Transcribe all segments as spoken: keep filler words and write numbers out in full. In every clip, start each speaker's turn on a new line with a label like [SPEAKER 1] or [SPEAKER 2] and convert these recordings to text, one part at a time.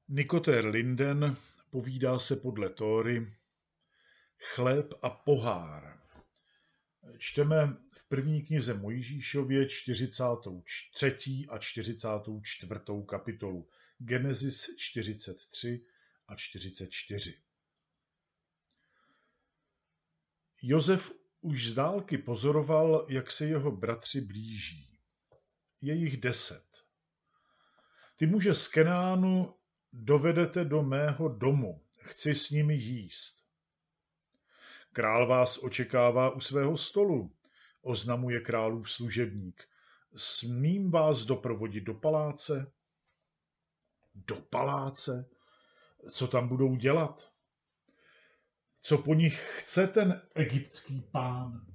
[SPEAKER 1] Nikotér Linden povídá se podle Tóry Chléb a pohár. Čteme v první knize Mojžíšově čtyřicátou třetí a čtyřicátou čtvrtou kapitolu, Genesis čtyřicet tři a čtyřicet čtyři. Josef už z dálky pozoroval, jak se jeho bratři blíží. Je jich deset. Ty muže z Kenánu dovedete do mého domu, chci s nimi jíst. Král vás očekává u svého stolu, oznamuje králův služebník. Smím vás doprovodit do paláce? Do paláce? Co tam budou dělat? Co po nich chce ten egyptský pán?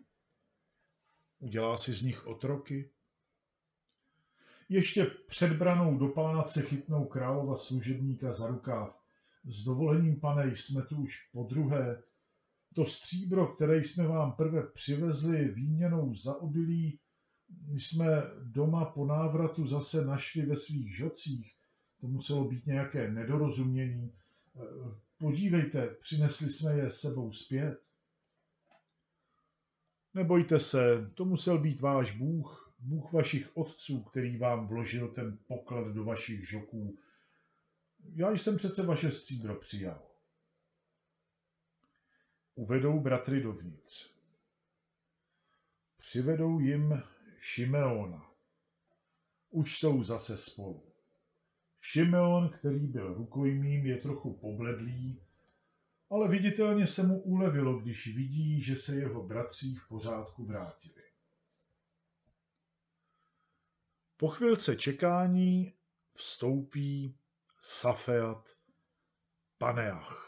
[SPEAKER 1] Udělá si z nich otroky? Ještě před branou do paláce chytnou králova služebníka za rukáv. S dovolením, pane, jsme tu už podruhé. To stříbro, které jsme vám prve přivezli výměnou za obilí, jsme doma po návratu zase našli ve svých žocích. To muselo být nějaké nedorozumění. Podívejte, přinesli jsme je sebou zpět. Nebojte se, to musel být váš Bůh, Bůh vašich otců, který vám vložil ten poklad do vašich žoků. Já jsem přece vaše stříbro přijal. Uvedou bratry dovnitř. Přivedou jim Šimeona. Už jsou zase spolu. Šimeon, který byl rukojmím, je trochu pobledlý, ale viditelně se mu ulevilo, když vidí, že se jeho bratři v pořádku vrátili. Po chvilce čekání vstoupí Safeat Paneach.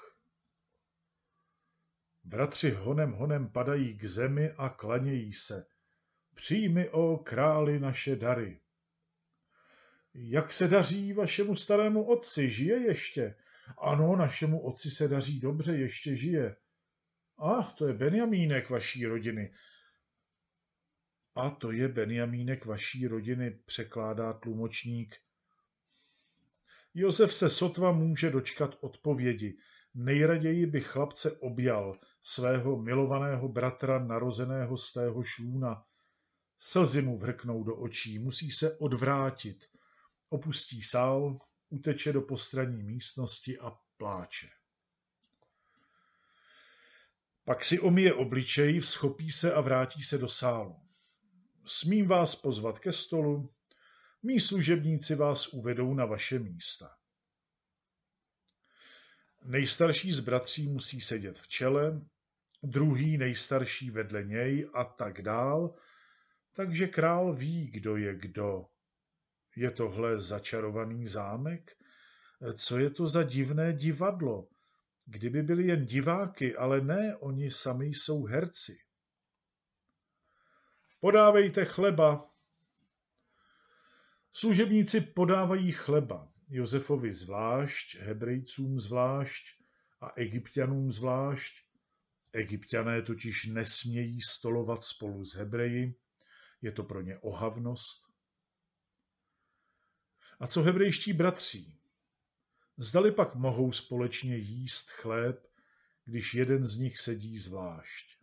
[SPEAKER 1] Bratři honem honem padají k zemi a klanějí se. Přijmi, o králi, naše dary. Jak se daří vašemu starému otci? Žije ještě? Ano, našemu otci se daří dobře, ještě žije. A to je Benjamínek vaší rodiny. A to je Benjamínek vaší rodiny, překládá tlumočník. Josef se sotva může dočkat odpovědi. Nejraději by chlapce objal svého milovaného bratra narozeného z tého šlůna. Slzy mu vrknou do očí, musí se odvrátit. Opustí sál, uteče do postranní místnosti a pláče. Pak si omije obličej, vzchopí se a vrátí se do sálu. Smím vás pozvat ke stolu? Mí služebníci vás uvedou na vaše místa. Nejstarší z bratří musí sedět v čele, druhý nejstarší vedle něj a tak dál, takže král ví, kdo je kdo. Je tohle začarovaný zámek? Co je to za divné divadlo? Kdyby byli jen diváky, ale ne, oni sami jsou herci. Podávejte chleba. Služebníci podávají chleba. Josefovi zvlášť, Hebrejcům zvlášť a Egypťanům zvlášť. Egypťané totiž nesmějí stolovat spolu s Hebreji, je to pro ně ohavnost. A co hebrejští bratři? Zdali pak mohou společně jíst chléb, když jeden z nich sedí zvlášť?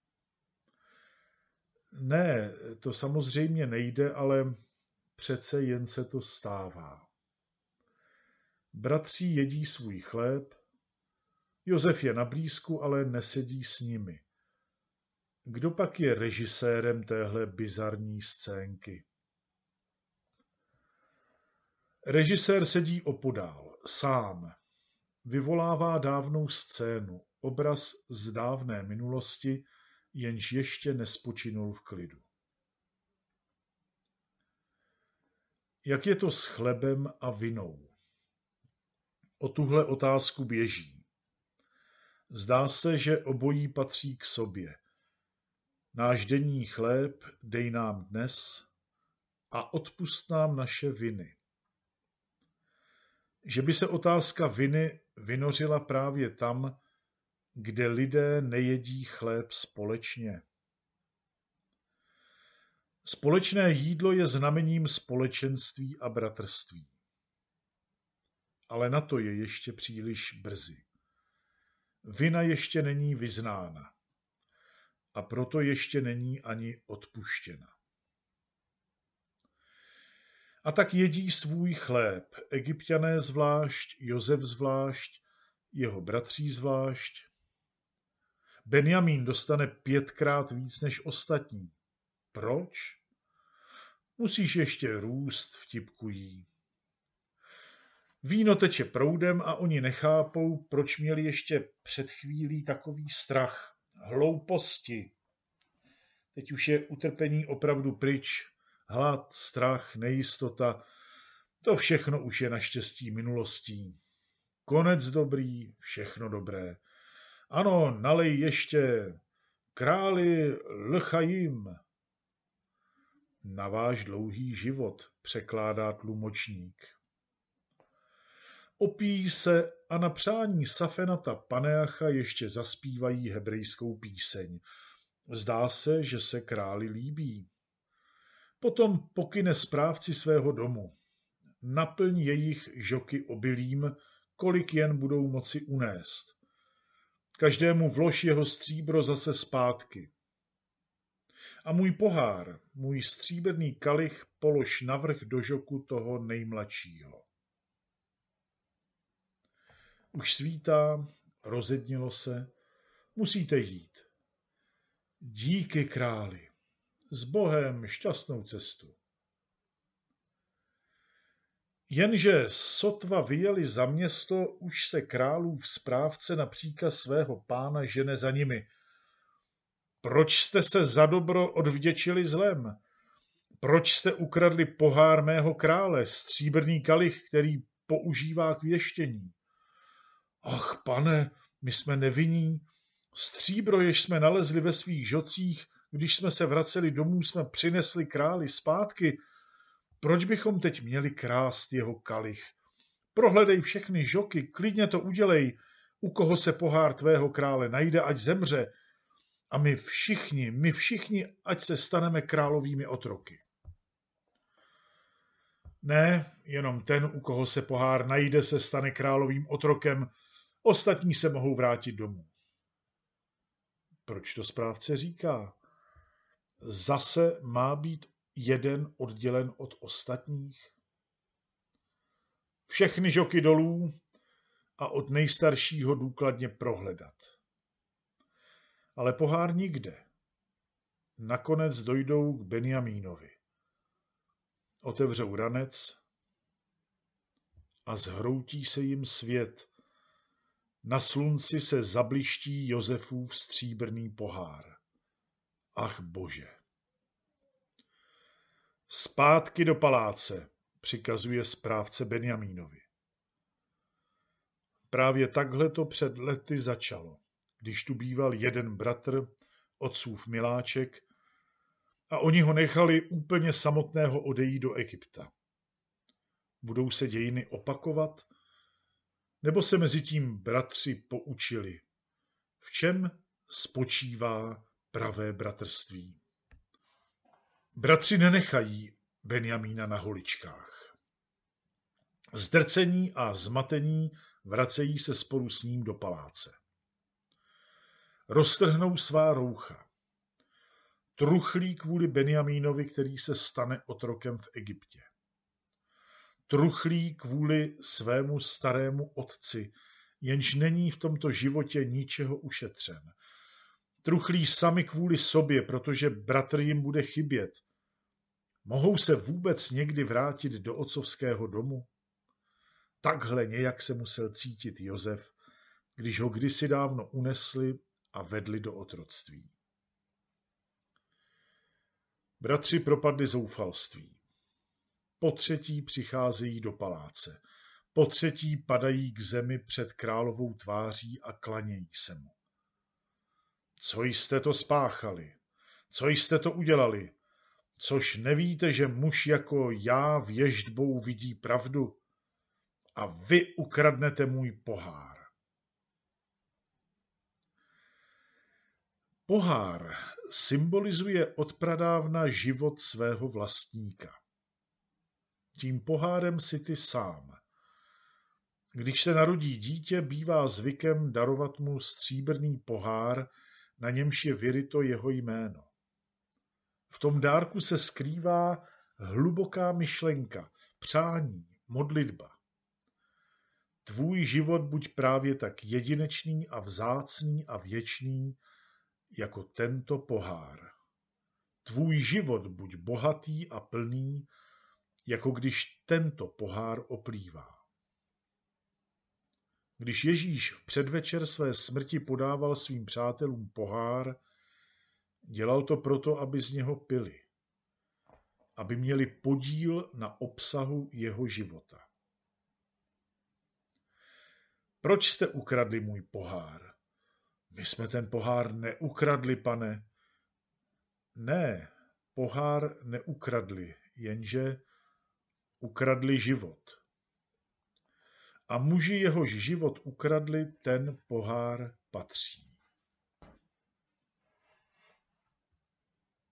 [SPEAKER 1] Ne, to samozřejmě nejde, ale přece jen se to stává. Bratři jedí svůj chléb, Josef je na blízku, ale nesedí s nimi. Kdo pak je režisérem téhle bizarní scénky? Režisér sedí opodál, sám. Vyvolává dávnou scénu, obraz z dávné minulosti, jenž ještě nespočinul v klidu. Jak je to s chlebem a vinou? O tuhle otázku běží. Zdá se, že obojí patří k sobě. Náš denní chléb dej nám dnes a odpusť nám naše viny. Že by se otázka viny vynořila právě tam, kde lidé nejedí chléb společně. Společné jídlo je znamením společenství a bratrství. ale na to je ještě příliš brzy. Vina ještě není vyznána a proto ještě není ani odpuštěna. A tak jedí svůj chléb, Egypťané zvlášť, Josef zvlášť, jeho bratří zvlášť. Benjamín dostane pětkrát víc než ostatní. Proč? Musíš ještě růst, vtipkují. Víno teče proudem a oni nechápou, proč měli ještě před chvílí takový strach. Hlouposti. Teď už je utrpení opravdu pryč. Hlad, strach, nejistota, to všechno už je naštěstí minulostí. Konec dobrý, všechno dobré. Ano, nalej ještě, králi Lchajim. Na váš dlouhý život, překládá tlumočník. Opíjí se a na přání Safenata Paneacha ještě zaspívají hebrejskou píseň. Zdá se, že se králi líbí. Potom pokyne správci svého domu. Naplň jejich žoky obilím, kolik jen budou moci unést. Každému vlož jeho stříbro zase zpátky. A můj pohár, můj stříbrný kalich polož navrch do žoku toho nejmladšího. Už svítá, rozednilo se, musíte jít. Díky králi, s Bohem šťastnou cestu. Jenže sotva vyjeli za město, už se králův správce na příkaz svého pána žene za nimi. Proč jste se za dobro odvděčili zlem? Proč jste ukradli pohár mého krále, stříbrný kalich, který používá k věštění? Ach, pane, my jsme nevinní. Stříbro, jež jsme nalezli ve svých žocích, když jsme se vraceli domů, jsme přinesli králi zpátky. Proč bychom teď měli krást jeho kalich? Prohledej všechny žoky, klidně to udělej, u koho se pohár tvého krále najde, ať zemře. A my všichni, my všichni, ať se staneme královými otroky. Ne, jenom ten, u koho se pohár najde, se stane královým otrokem, ostatní se mohou vrátit domů. Proč to správce říká? Zase má být jeden oddělen od ostatních? Všechny žoky dolů a od nejstaršího důkladně prohledat. Ale pohár nikde. Nakonec dojdou k Benjamínovi. Otevřou ranec a zhroutí se jim svět. Na slunci se zabliští Josefův stříbrný pohár. Ach Bože. Zpátky do paláce, přikazuje správce Benjamínovi. Právě takhle to před lety začalo, když tu býval jeden bratr, otcův miláček, a oni ho nechali úplně samotného odejít do Egypta. Budou se dějiny opakovat, nebo se mezi tím bratři poučili? V čem spočívá pravé bratrství? Bratři nenechají Benjamína na holičkách. Zdrcení a zmatení vracejí se spolu s ním do paláce. Roztrhnou svá roucha. Truchlí kvůli Benjamínovi, který se stane otrokem v Egyptě. Truchlí kvůli svému starému otci, jenž není v tomto životě ničeho ušetřen. Truchlí sami kvůli sobě, protože bratr jim bude chybět. Mohou se vůbec někdy vrátit do otcovského domu? Takhle nějak se musel cítit Josef, když ho kdysi dávno unesli a vedli do otroctví. Bratři propadli zoufalství. Po třetí přicházejí do paláce. Po třetí padají k zemi před královou tváří a klanějí se mu. Co jste to spáchali? Co jste to udělali? Což nevíte, že muž jako já věštbou vidí pravdu? A vy ukradnete můj pohár. Pohár symbolizuje odpradávna život svého vlastníka. Tím pohárem si ty sám. Když se narodí dítě, bývá zvykem darovat mu stříbrný pohár, na němž je vyryto jeho jméno. V tom dárku se skrývá hluboká myšlenka, přání, modlitba. Tvůj život buď právě tak jedinečný a vzácný a věčný, jako tento pohár. Tvůj život buď bohatý a plný, jako když tento pohár oplývá. Když Ježíš v předvečer své smrti podával svým přátelům pohár, dělal to proto, aby z něho pili, aby měli podíl na obsahu jeho života. Proč jste ukradli můj pohár? My jsme ten pohár neukradli, pane. Ne, pohár neukradli, jenže ukradli život. A muži, jehož život ukradli, ten pohár patří.